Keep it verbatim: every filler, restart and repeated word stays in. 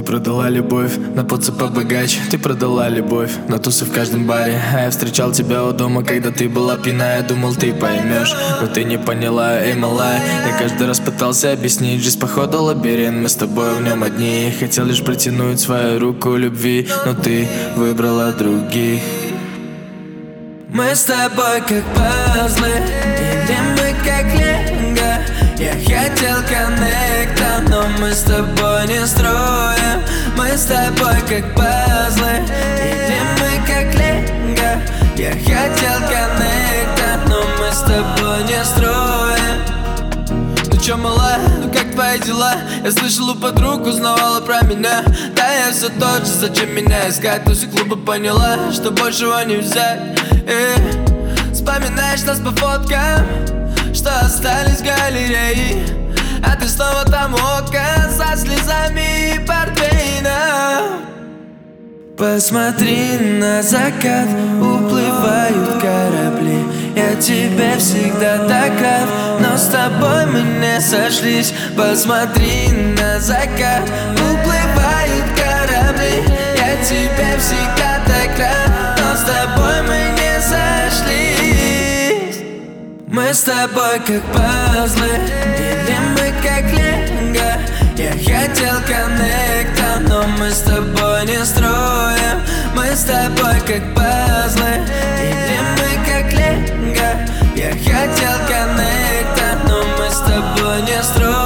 продала любовь на поцеп побогаче. Ты продала любовь на тусы в каждом баре. А я встречал тебя у дома, когда ты была пьяная. Думал, ты поймешь, но ты не поняла, эй, малая. Я каждый раз пытался объяснить, жизнь походу лабиринт. Мы с тобой в нем одни. Хотел лишь протянуть свою руку любви, но ты выбрала других. Мы с тобой как пазлы, или мы как лего. Я хотел коннекта, но мы с тобой не строим. Мы с тобой как пазлы, или мы как лего. Я хотел коннекта, но мы с тобой не строим. Ну чё, малая, ну как твои дела? Я слышал, у подруг узнавала про меня. Да я все тот же, зачем меня искать? Туси клуба поняла, что большего не взять. И вспоминаешь нас по фоткам, что остались в галерее. А ты снова там у окна со слезами и портвейном. Посмотри на закат, уплывают корабли. Я тебе всегда так рад, но с тобой мы не сошлись. Посмотри на закат, уплывают корабли. Я тебе всегда так рад, но с тобой мы не сошлись. Мы с тобой как пазлы, или мы как лего. Я хотел коннекта, но мы с тобой не строим. Мы с тобой как пазлы, или мы как лего. Я хотел коннекта, но мы с тобой не строим.